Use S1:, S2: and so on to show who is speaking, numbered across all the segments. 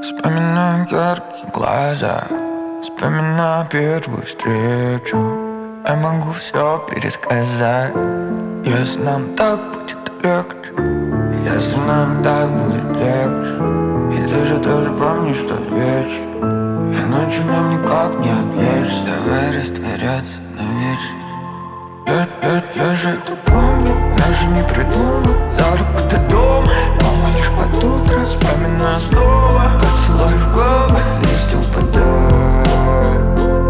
S1: Вспоминаю яркие глаза, вспоминаю первую встречу. Я могу все пересказать, если нам так будет легче, если нам так будет легче. И ты же тоже помнишь тот вечер, и ночью нам никак не отвлечься. Давай растворяться навечно. Я же это помню, я же не придумал. За руку ты дома, мама лишь под утро. Вспоминаю снова поцелуй в губы, листья упадают.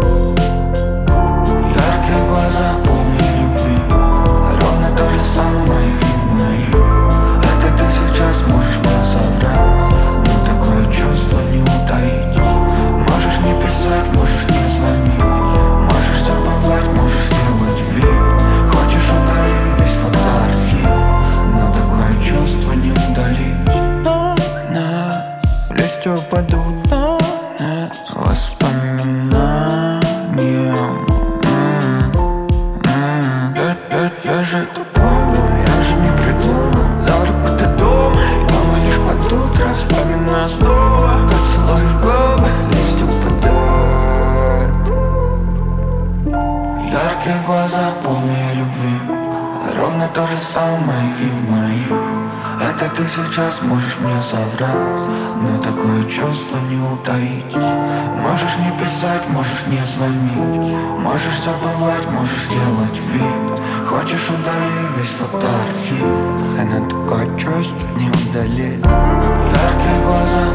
S1: Яркие глаза, полные любви, ровно то же самое и в моих. Это ты сейчас можешь мне соврать, но такое чувство не утаить. Можешь не писать, можешь не звонить, можешь забывать, можешь делать вид. Хочешь удали весь фотоархив, но такое чувство не удалить. Но нас листья упадут на нас воспоминанием. Я же это помню, я же не придумал. За руку ты дома, дома лишь под утро. Вспоминаю снова поцелуй в губы, листья упадают. Яркие глаза, полные любви, ровно то же самое и в моих. Это ты сейчас можешь мне соврать, но такое чувство не утаить. Можешь не писать, можешь не звонить, можешь забывать, можешь делать вид. Хочешь удали весь фотоархив, но такое чувство не удалить. Яркие глаза,